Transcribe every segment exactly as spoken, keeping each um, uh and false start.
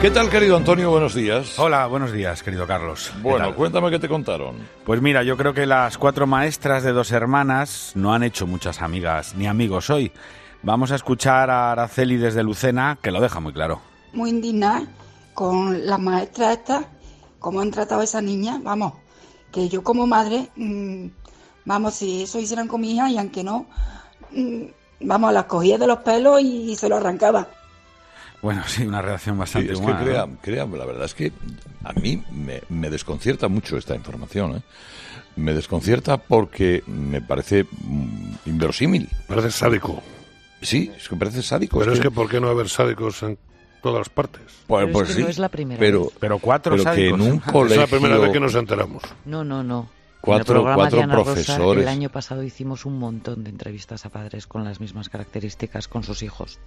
¿Qué tal, querido Antonio? Buenos días. Hola, buenos días, querido Carlos. Bueno, cuéntame qué te contaron. Pues mira, yo creo que las cuatro maestras de dos hermanas no han hecho muchas amigas ni amigos hoy. Vamos a escuchar a Araceli desde Lucena, que lo deja muy claro. Muy indignada con las maestras estas, cómo han tratado a esa niña. Vamos, que yo como madre, mmm, vamos, si eso hicieran con mi hija, y aunque no, mmm, vamos, las cogía de los pelos y se lo arrancaba. Bueno, sí, una reacción bastante sí, es humana. Que crea, ¿no? crea, la verdad es que a mí me, me desconcierta mucho esta información, ¿eh? Me desconcierta porque me parece mm, inverosímil. Parece sádico. Sí, es que parece sádico. Pero es es que, que ¿por qué no haber sádicos en todas partes? Pues, pero pues es que sí, no es la primera pero, vez. Pero cuatro pero sádicos. que en un colegio... Es la primera vez que nos enteramos. No, no, no. Cuatro, en el programa cuatro de Ana Rosa, profesores. el año pasado hicimos un montón de entrevistas a padres con las mismas características con sus hijos.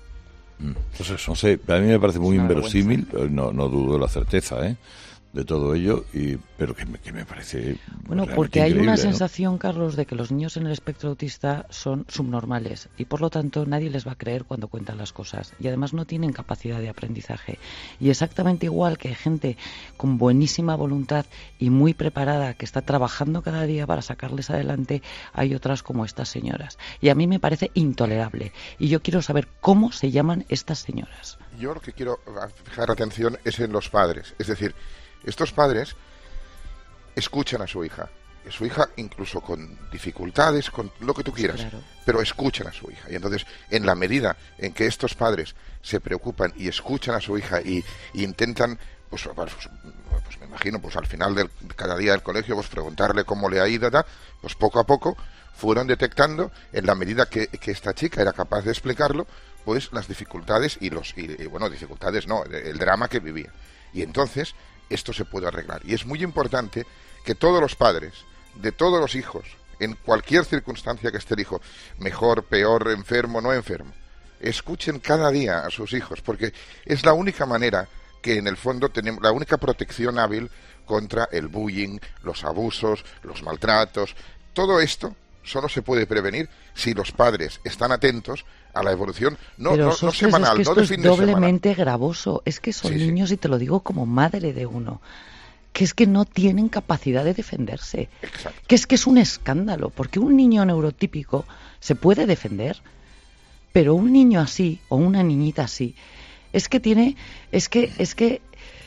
Pues eso, no sé, a mí me parece muy Es una inverosímil, no, no dudo de la certeza, ¿eh? de todo ello, y pero que me, que me parece Bueno, porque hay una sensación, ¿no? Carlos, de que los niños en el espectro autista son subnormales y por lo tanto nadie les va a creer cuando cuentan las cosas y además no tienen capacidad de aprendizaje. Y exactamente igual que hay gente con buenísima voluntad y muy preparada que está trabajando cada día para sacarles adelante, hay otras como estas señoras. Y a mí me parece intolerable y yo quiero saber cómo se llaman estas señoras. Yo lo que quiero fijar atención es en los padres, es decir, estos padres escuchan a su hija, a su hija incluso con dificultades, con lo que tú quieras, claro, pero escuchan a su hija. Y entonces, en la medida en que estos padres se preocupan y escuchan a su hija y, y intentan, pues, pues, pues me imagino, pues al final de cada día del colegio, pues preguntarle cómo le ha ido, ¿da? Pues poco a poco fueron detectando, en la medida que, que esta chica era capaz de explicarlo, pues las dificultades y los, y, y bueno, dificultades no, el, el drama que vivía. Y entonces esto se puede arreglar. Y es muy importante que todos los padres, de todos los hijos, en cualquier circunstancia que esté el hijo, mejor, peor, enfermo, no enfermo, escuchen cada día a sus hijos, porque es la única manera que en el fondo tenemos, la única protección hábil contra el bullying, los abusos, los maltratos. Todo esto solo se puede prevenir si los padres están atentos a la evolución, no, Pero, no, Sofres, no semanal, es que no esto de fin es de semana. doblemente gravoso. Es que son Sí, sí. niños, y te lo digo como madre de uno, que es que no tienen capacidad de defenderse. Exacto. Que es que es un escándalo, porque un niño neurotípico se puede defender, pero un niño así, o una niñita así, es que tiene, es que, es que...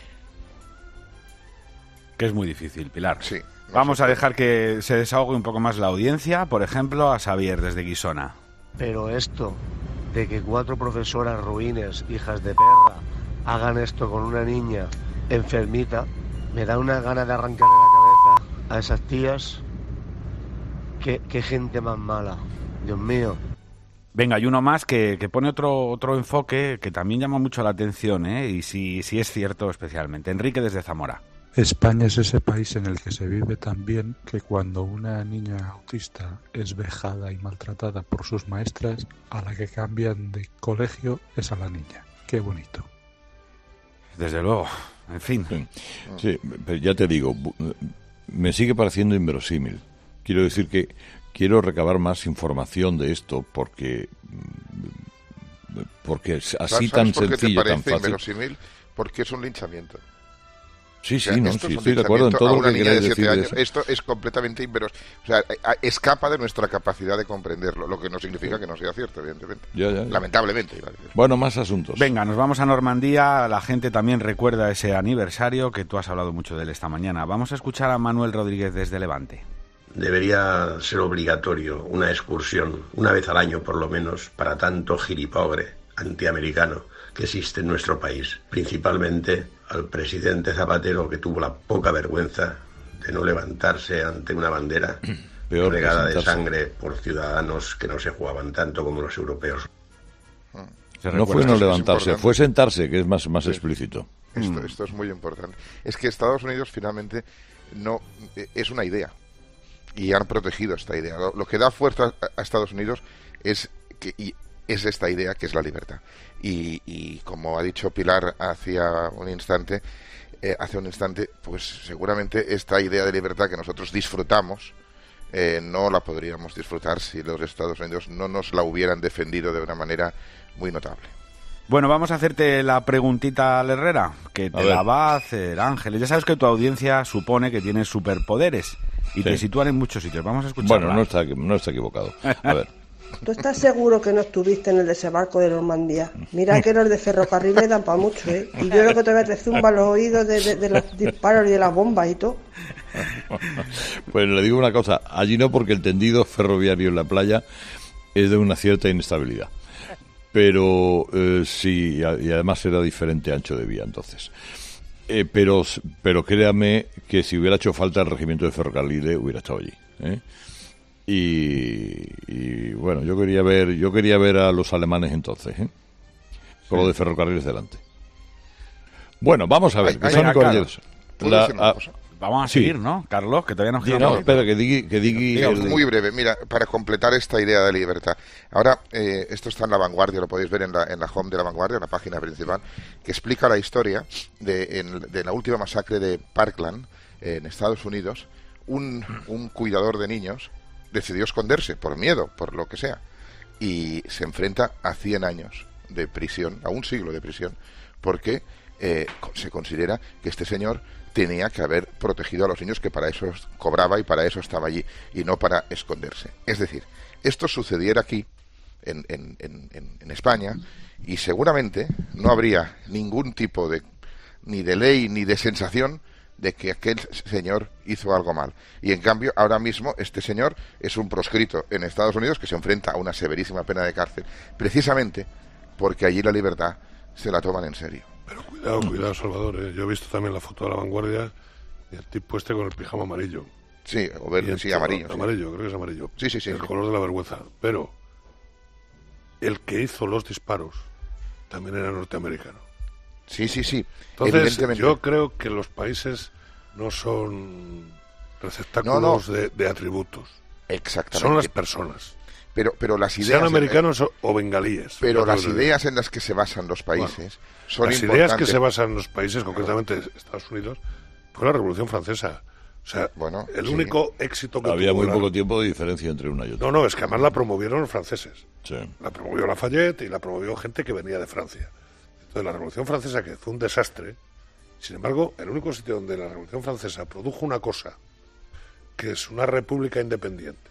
Que es muy difícil, Pilar. Sí. No Vamos sé. a dejar que se desahogue un poco más la audiencia, por ejemplo, a Xavier desde Guisona. Pero esto de que cuatro profesoras ruines, hijas de perra, hagan esto con una niña enfermita, me da una gana de arrancarle la cabeza a esas tías. Qué, qué gente más mala, Dios mío. Venga, hay uno más que, que pone otro otro enfoque que también llama mucho la atención, ¿eh? Y si, si es cierto especialmente. Enrique desde Zamora. España es ese país en el que se vive tan bien que cuando una niña autista es vejada y maltratada por sus maestras, a la que cambian de colegio es a la niña. Qué bonito. Desde luego, en fin. Sí, sí, pero ya te digo, me sigue pareciendo inverosímil. Quiero decir que quiero recabar más información de esto porque porque es así ¿Sabes tan por qué sencillo, te tan parece fácil. inverosímil? Porque es un linchamiento. Sí, sí, O sea, no, esto sí, es un estoy de acuerdo en linchamiento todo a lo una que niña queráis de decir siete de años. eso. Esto es completamente inverosímil. O sea, a- a- escapa de nuestra capacidad de comprenderlo, lo que no significa que no sea cierto, evidentemente. Ya, ya, ya. Lamentablemente. iba a decir. Bueno, más asuntos. Venga, nos vamos a Normandía. La gente también recuerda ese aniversario que tú has hablado mucho de él esta mañana. Vamos a escuchar a Manuel Rodríguez desde Levante. Debería ser obligatorio una excursión, una vez al año por lo menos, para tanto gilipogre antiamericano que existe en nuestro país. Principalmente al presidente Zapatero, que tuvo la poca vergüenza de no levantarse ante una bandera Peor regada de presentarse. sangre por ciudadanos que no se jugaban tanto como los europeos. ¿Se No fue recuerda? no Esto es levantarse, importante. fue sentarse, que es más, más Sí. explícito. Esto, esto es muy importante. Es que Estados Unidos finalmente no eh, es una idea y han protegido esta idea. Lo, lo que da fuerza a, a Estados Unidos es que y es esta idea que es la libertad. Y, y como ha dicho Pilar hacía un instante, eh, hace un instante, pues seguramente esta idea de libertad que nosotros disfrutamos eh, no la podríamos disfrutar si los Estados Unidos no nos la hubieran defendido de una manera muy notable. Bueno, vamos a hacerte la preguntita al Herrera, que te la va a hacer Ángeles. Ya sabes que tu audiencia supone que tienes superpoderes y sí. te sitúan en muchos sitios. Vamos a escucharla. Bueno, no está, no está equivocado. A ver. ¿Tú estás seguro que no estuviste en el desembarco de Normandía? Mira que los de ferrocarril le dan para mucho, ¿eh? Y yo creo que todavía te zumba los oídos de, de, de los disparos y de las bombas y todo. Pues le digo una cosa, allí no, porque el tendido ferroviario en la playa es de una cierta inestabilidad. Pero eh, sí, y además era diferente ancho de vía entonces. Eh, pero, pero créame que si hubiera hecho falta el regimiento de ferrocarriles hubiera estado allí, ¿eh? Y, y bueno, yo quería ver yo quería ver a los alemanes entonces, ¿eh? Con sí. lo de ferrocarriles delante. Bueno, vamos a ver. Ay, ay, claro. La, a, vamos a seguir, sí. ¿no, Carlos? Que todavía nos queda. No, espera, que diga... Que digui el... Muy breve, mira, para completar esta idea de libertad. Ahora, eh, esto está en La Vanguardia, lo podéis ver en la, en la home de La Vanguardia, en la página principal, que explica la historia de, en, de la última masacre de Parkland, eh, en Estados Unidos. Un, un cuidador de niños decidió esconderse por miedo, por lo que sea, y se enfrenta a cien años de prisión, a un siglo de prisión, porque eh, se considera que este señor tenía que haber protegido a los niños, que para eso cobraba y para eso estaba allí, y no para esconderse. Es decir, esto sucediera aquí, en, en, en, en España, y seguramente no habría ningún tipo de ni de ley ni de sensación de que aquel señor hizo algo mal. Y en cambio, ahora mismo, este señor es un proscrito en Estados Unidos que se enfrenta a una severísima pena de cárcel, precisamente porque allí la libertad se la toman en serio. Pero cuidado, cuidado, Salvador, ¿eh? Yo he visto también la foto de La Vanguardia y el tipo este con el pijama amarillo. Sí, o verde, sí, amarillo. Amarillo, sí. creo que es amarillo. Sí, sí, sí. El sí. color de la vergüenza. Pero el que hizo los disparos también era norteamericano. Sí, sí, sí. Entonces, yo creo que los países no son receptáculos no, no. De, de atributos. Exactamente. Son las personas. Pero, pero las ideas... Sean americanos en, o bengalíes. Pero las ideas en las que se basan los países bueno, son las importantes. Las ideas que se basan en los países, concretamente Estados Unidos, fue la Revolución Francesa. O sea, bueno, el sí. único éxito que había tuvo muy la... poco tiempo de diferencia entre una y otra. No, no, es que además la promovieron los franceses. Sí. La promovió Lafayette y la promovió gente que venía de Francia. Entonces la Revolución Francesa, que fue un desastre, sin embargo, el único sitio donde la Revolución Francesa produjo una cosa, que es una república independiente,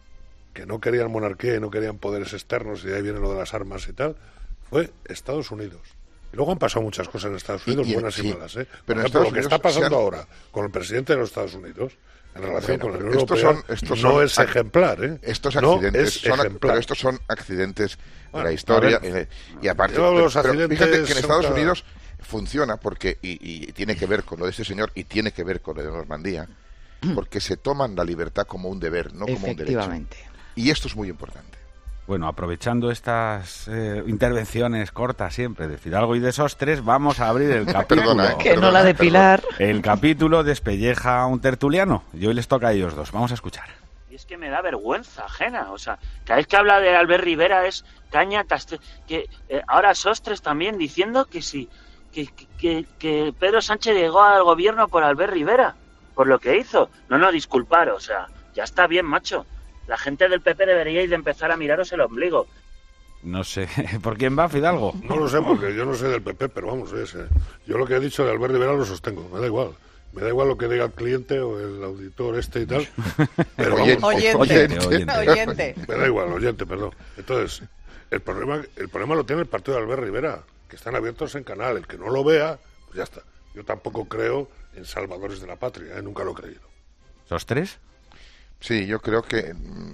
que no querían monarquía y no querían poderes externos, y de ahí viene lo de las armas y tal, fue Estados Unidos. Y luego han pasado muchas cosas en Estados Unidos, y, y, buenas y sí, malas, ¿eh? Por pero ejemplo, lo que está pasando han... ahora con el presidente de los Estados Unidos en relación bueno, con la Unión Europea son, estos son, no es ejemplar, ¿eh? Estos accidentes, no es son, ejemplar. Pero estos son accidentes bueno, de la historia, ver, y aparte, pero, pero fíjate que en Estados cada... Unidos funciona porque, y, y tiene que ver con lo de este señor, y tiene que ver con lo de Normandía, porque se toman la libertad como un deber, no como un derecho. Y esto es muy importante. Bueno, aprovechando estas eh, intervenciones cortas siempre de Fidalgo y de Sostres, vamos a abrir el capítulo. Perdona, eh, que perdona, no la de Pilar. El capítulo Despelleja a un tertuliano. Y hoy les toca a ellos dos. Vamos a escuchar. Y es que me da vergüenza ajena. O sea, cada vez que habla de Albert Rivera es caña, caste... que eh, ahora Sostres también diciendo que sí, que, que, que Pedro Sánchez llegó al gobierno por Albert Rivera, por lo que hizo. No, no, disculpar, o sea, ya está bien, macho. La gente del P P deberíais de empezar a miraros el ombligo. No sé, ¿por quién va, Fidalgo? No lo sé, porque yo no sé del P P, pero vamos, es, eh. yo lo que he dicho de Albert Rivera lo sostengo, me da igual. Me da igual lo que diga el cliente o el auditor este y tal. Pero vamos, oyente, oyente, oyente. oyente. Me da igual, oyente, perdón. Entonces, el problema, el problema lo tiene el partido de Albert Rivera, que están abiertos en canal. El que no lo vea, pues ya está. Yo tampoco creo en salvadores de la patria, ¿eh? Nunca lo he creído. ¿Los tres? Sí, yo creo que,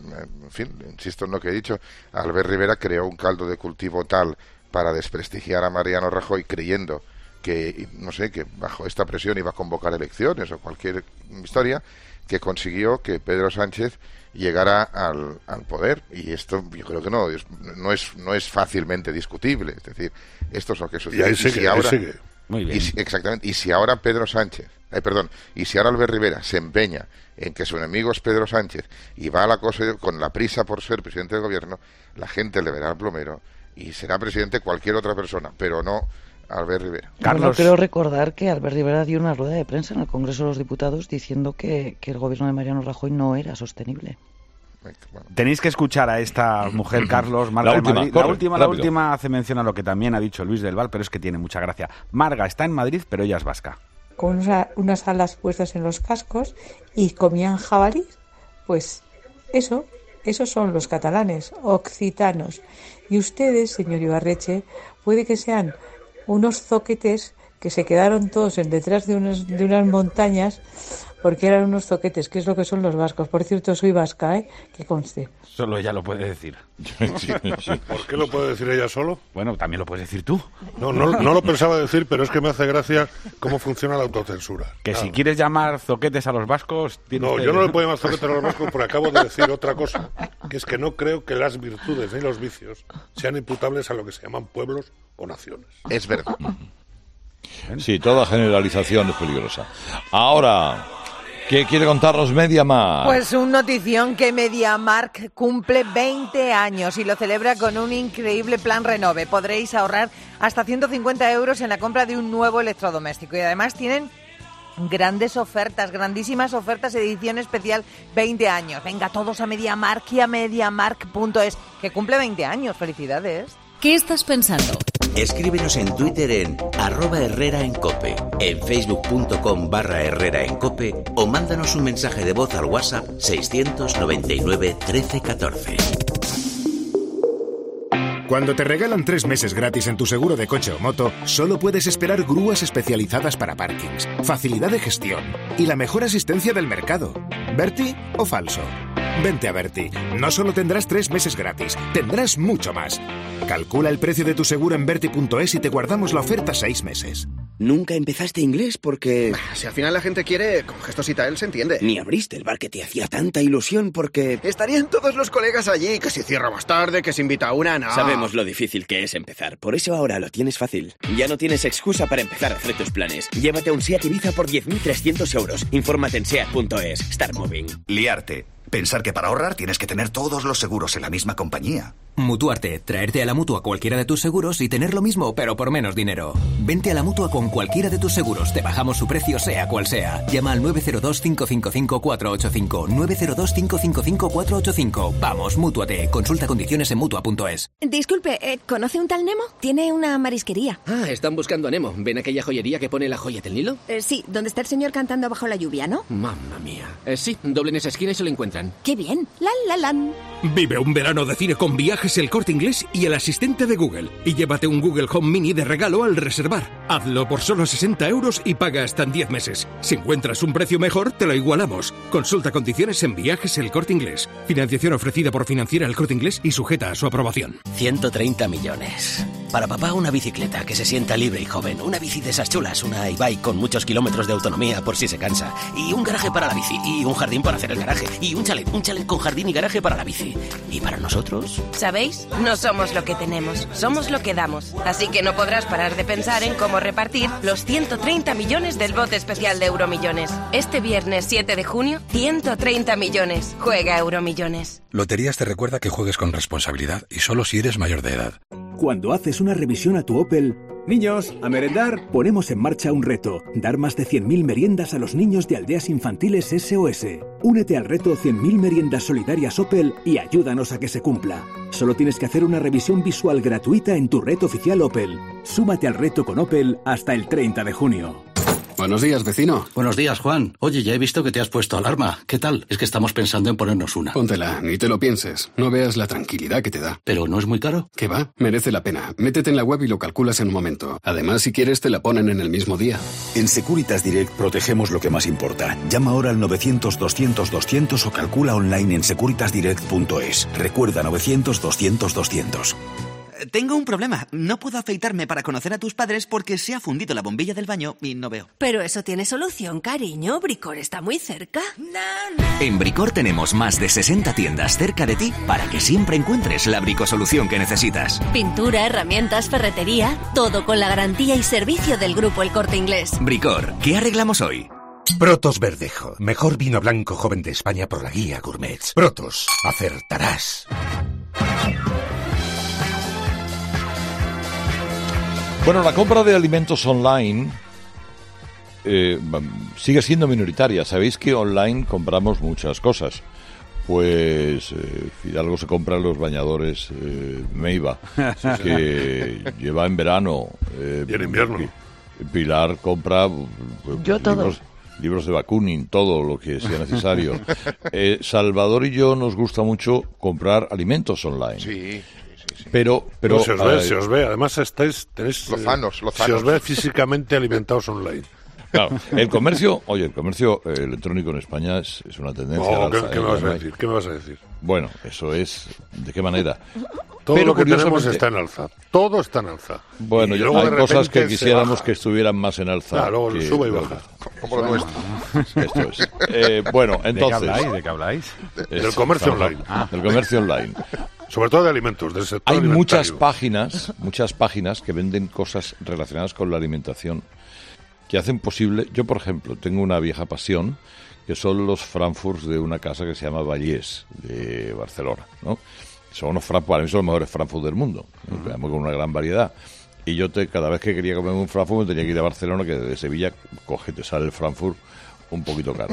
en fin, insisto en lo que he dicho, Albert Rivera creó un caldo de cultivo tal para desprestigiar a Mariano Rajoy, creyendo que, no sé, que bajo esta presión iba a convocar elecciones o cualquier historia, que consiguió que Pedro Sánchez llegara al, al poder. Y esto yo creo que no es, no es no es fácilmente discutible. Es decir, esto es lo que sucede. Y ahí sigue, y si ahora, ahí sigue. Muy bien. Y si, exactamente. Y si ahora Pedro Sánchez, eh, perdón, y si ahora Albert Rivera se empeña en que su enemigo es Pedro Sánchez y va a la cosa con la prisa por ser presidente del gobierno, la gente le verá al plomero y será presidente cualquier otra persona, pero no Albert Rivera. Carlos. Bueno, creo recordar que Albert Rivera dio una rueda de prensa en el Congreso de los Diputados diciendo que, que el gobierno de Mariano Rajoy no era sostenible. Bueno. Tenéis que escuchar a esta mujer, Carlos, Marga la de última, Madrid. corre, la última, rápido. la última hace mención a lo que también ha dicho Luis del Val, pero es que tiene mucha gracia. Marga está en Madrid, pero ella es vasca. Con una, unas alas puestas en los cascos y comían jabalís, pues eso, esos son los catalanes, occitanos. Y ustedes, señor Ibarreche, puede que sean unos zoquetes que se quedaron todos en detrás de unas, de unas montañas porque eran unos zoquetes, que es lo que son los vascos. Por cierto, soy vasca, ¿eh? Que conste. Solo ella lo puede decir. Sí, sí. ¿Por qué lo puede decir ella solo? Bueno, también lo puedes decir tú. No, no, no lo pensaba decir, pero es que me hace gracia cómo funciona la autocensura. Que Claro. si quieres llamar zoquetes a los vascos... tienes No, que... yo no le puedo llamar zoquete a los vascos porque acabo de decir otra cosa, que es que no creo que las virtudes ni los vicios sean imputables a lo que se llaman pueblos o naciones. Es verdad. Sí, toda generalización es peligrosa. Ahora, ¿qué quiere contarnos MediaMarkt? Pues un notición que MediaMarkt cumple veinte años y lo celebra con un increíble plan Renove. Podréis ahorrar hasta ciento cincuenta euros en la compra de un nuevo electrodoméstico y además tienen grandes ofertas, grandísimas ofertas, edición especial veinte años. Venga, todos a MediaMarkt y a MediaMarkt punto es, que cumple veinte años. Felicidades. ¿Qué estás pensando? Escríbenos en Twitter en arroba Herrera en Cope, en facebook.com barra Herrera en Cope o mándanos un mensaje de voz al WhatsApp seiscientos noventa y nueve trece catorce. Cuando te regalan tres meses gratis en tu seguro de coche o moto, solo puedes esperar grúas especializadas para parkings, facilidad de gestión y la mejor asistencia del mercado. ¿Berti o falso? Vente a Berti. No solo tendrás tres meses gratis, tendrás mucho más. Calcula el precio de tu seguro en Berti punto es y te guardamos la oferta seis meses. ¿Nunca empezaste inglés porque...? Si al final la gente quiere, con gestos y tal se entiende. Ni abriste el bar que te hacía tanta ilusión porque... Estarían todos los colegas allí, que si cierra más tarde, que se invita a una, no. Sabemos lo difícil que es empezar, por eso ahora lo tienes fácil. Ya no tienes excusa para empezar a hacer tus planes. Llévate un SEAT Ibiza por diez mil trescientos euros. Infórmate en SEAT punto es. Start moving. Liarte. Pensar que para ahorrar tienes que tener todos los seguros en la misma compañía. Mutuarte, traerte a la Mutua cualquiera de tus seguros y tener lo mismo, pero por menos dinero. Vente a la Mutua con cualquiera de tus seguros, te bajamos su precio sea cual sea. Llama al nueve cero dos, cinco cinco cinco, cuatro ocho cinco, nueve cero dos, cinco cinco cinco, cuatro ocho cinco. Vamos, Mútuate, consulta condiciones en Mutua punto es. Disculpe, eh, ¿conoce un tal Nemo? Tiene una marisquería. Ah, están buscando a Nemo. ¿Ven aquella joyería que pone la joya del Nilo? Eh, sí, donde está el señor cantando bajo la lluvia, ¿no? Mamma mía. Eh, sí, doble en esa esquina y se lo encuentran. ¡Qué bien! ¡La, la, lan! Vive un verano de cine con Viajes El Corte Inglés y el asistente de Google. Y llévate un Google Home Mini de regalo al reservar. Hazlo por solo sesenta euros y paga hasta en diez meses. Si encuentras un precio mejor, te lo igualamos. Consulta condiciones en Viajes El Corte Inglés. Financiación ofrecida por Financiera El Corte Inglés y sujeta a su aprobación. ciento treinta millones. Para papá, una bicicleta que se sienta libre y joven. Una bici de esas chulas. Una e-bike con muchos kilómetros de autonomía por si se cansa. Y un garaje para la bici. Y un jardín para hacer el garaje. Y un chalet. Un chalet con jardín y garaje para la bici. ¿Y para nosotros? ¿Sabéis? No somos lo que tenemos, somos lo que damos. Así que no podrás parar de pensar en cómo repartir los ciento treinta millones del bote especial de Euromillones. Este viernes siete de junio, ciento treinta millones. Juega Euromillones. Loterías te recuerda que juegues con responsabilidad y solo si eres mayor de edad. Cuando haces una revisión a tu Opel... Niños, a merendar. Ponemos en marcha un reto. Dar más de cien mil meriendas a los niños de aldeas infantiles S O S. Únete al reto cien mil meriendas solidarias Opel y ayúdanos a que se cumpla. Solo tienes que hacer una revisión visual gratuita en tu red oficial Opel. Súmate al reto con Opel hasta el treinta de junio. Buenos días, vecino. Buenos días, Juan. Oye, ya he visto que te has puesto alarma. ¿Qué tal? Es que estamos pensando en ponernos una. Póntela, ni te lo pienses. No veas la tranquilidad que te da. ¿Pero no es muy caro? ¿Qué va? Merece la pena. Métete en la web y lo calculas en un momento. Además, si quieres, te la ponen en el mismo día. En Securitas Direct protegemos lo que más importa. Llama ahora al novecientos, doscientos, doscientos o calcula online en securitas direct punto es. Recuerda novecientos, doscientos, doscientos. Tengo un problema. No puedo afeitarme para conocer a tus padres porque se ha fundido la bombilla del baño y no veo. Pero eso tiene solución, cariño. Bricor está muy cerca. En Bricor tenemos más de sesenta tiendas cerca de ti para que siempre encuentres la bricosolución que necesitas. Pintura, herramientas, ferretería, todo con la garantía y servicio del Grupo El Corte Inglés. Bricor, ¿qué arreglamos hoy? Protos Verdejo, mejor vino blanco joven de España por la guía Gourmet. Protos, acertarás. Bueno, la compra de alimentos online eh, sigue siendo minoritaria. Sabéis que online compramos muchas cosas. pues eh, Fidalgo se compra los bañadores eh, Meiba, que lleva en verano. Eh, y en invierno. Pilar compra pues, Yo todo. libros, libros de Bakunin, todo lo que sea necesario. eh, Salvador y yo nos gusta mucho comprar alimentos online. Sí. Pero, pero no, se os ve, se os ve. Además estáis, tenéis, lozanos, lozanos. Se os ve físicamente alimentados online. Claro, el comercio, oye, el comercio eh, electrónico en España es, es una tendencia. No, al alza, ¿qué, ¿qué, ¿eh? me vas a decir? ¿Qué me vas a decir? Bueno, eso es, ¿de qué manera? Todo Pero lo que tenemos curiosamente- está en alza. Todo está en alza. Bueno, Y yo- luego hay de cosas que repente se quisiéramos baja. que estuvieran más en alza. Claro, luego que- sube y baja. Como lo nuestro. Esto es. Eh, bueno, ¿De qué entonces... habláis? ¿De qué habláis? Es- Del comercio estamos- online. Ah. Del comercio online. Sobre todo de alimentos, del sector Hay alimentario. muchas páginas, muchas páginas que venden cosas relacionadas con la alimentación que hacen posible. Yo, por ejemplo, tengo una vieja pasión que son los Frankfurts de una casa que se llama Vallés de Barcelona, ¿no? Son unos Frankfurt, para mí son los mejores Frankfurt del mundo, ¿no? Además, con una gran variedad. Y yo te, cada vez que quería comer un Frankfurt me tenía que ir a Barcelona, que desde Sevilla coge, te sale el Frankfurt un poquito caro.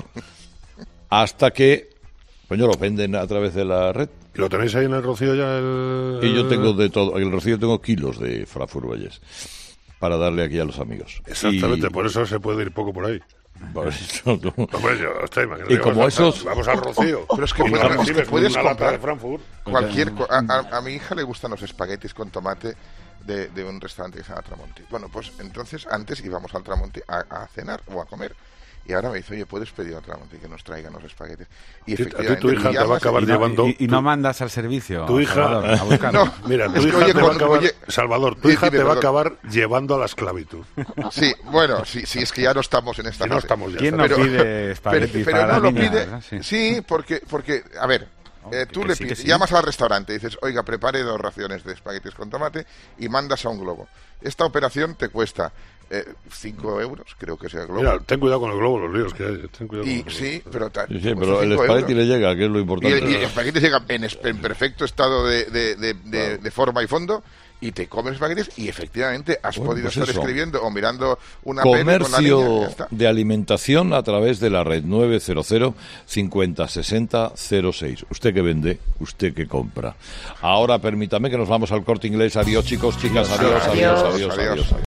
Hasta que, coño, lo venden a través de la red. ¿Y lo tenéis ahí en el Rocío ya? El... Y yo tengo de todo. En el Rocío tengo kilos de Frankfurt Vallés para darle aquí a los amigos. Exactamente, Y- por eso se puede ir poco por ahí. por eso, ¿no? Hombre, yo, está, imagínate Y que como vas a- esos- Vamos al Rocío. Pero es que y nos puedes, es que recibes puedes una lata comprar de Frankfurt. cualquier co- a, a- a mi hija le gustan los espaguetis con tomate de, de un restaurante que se llama Tramonti. Bueno, pues entonces antes íbamos al Tramonti a, a cenar o a comer. Y ahora me dice, oye, ¿puedes pedir al Tramonti que nos traigan los espaguetis? Y A ti- a ti efectivamente, tu hija te va a llamas acabar y- Y no, llevando- y- y no mandas al servicio. Tu hija, Salvador, a buscarlo. No, mira, tu es que, hija oye, te va a cuando- acabar, oye, Salvador, tu sí, hija dime, te va a perdón. acabar llevando a la esclavitud. Sí, bueno, sí, sí, es que ya no estamos en esta Si no fase. estamos ya. ¿Quién no Pero- pide espaguetis pero, pero para no las lo niñas, pide, ¿verdad? Sí. sí, porque, porque, a ver, eh, tú que le sí, que pides, sí. llamas al restaurante y dices, oiga, prepare dos raciones de espaguetis con tomate y mandas a un globo. Esta operación te cuesta eh, cinco euros, creo que sea el globo. Mira, ten cuidado con el globo, los líos que hay. Ten cuidado y con los sí, pero, ta- Sí, sí, cuesta pero el cinco espagueti euros. le llega, que es lo Y importante. el, y el espagueti llega en, es- en perfecto estado de, de- de- de- de forma y fondo y te comes espaguetis y efectivamente has Bueno, podido pues estar eso. escribiendo o mirando una peli con la niña y Comercio ya está. de alimentación a través de la red nueve cero cero cincuenta sesenta cero seis. Usted que vende, usted que compra. Ahora permítame que nos vamos al Corte Inglés. Adiós, chicos, chicas. Adiós, adiós, adiós, adiós. Adiós. adiós.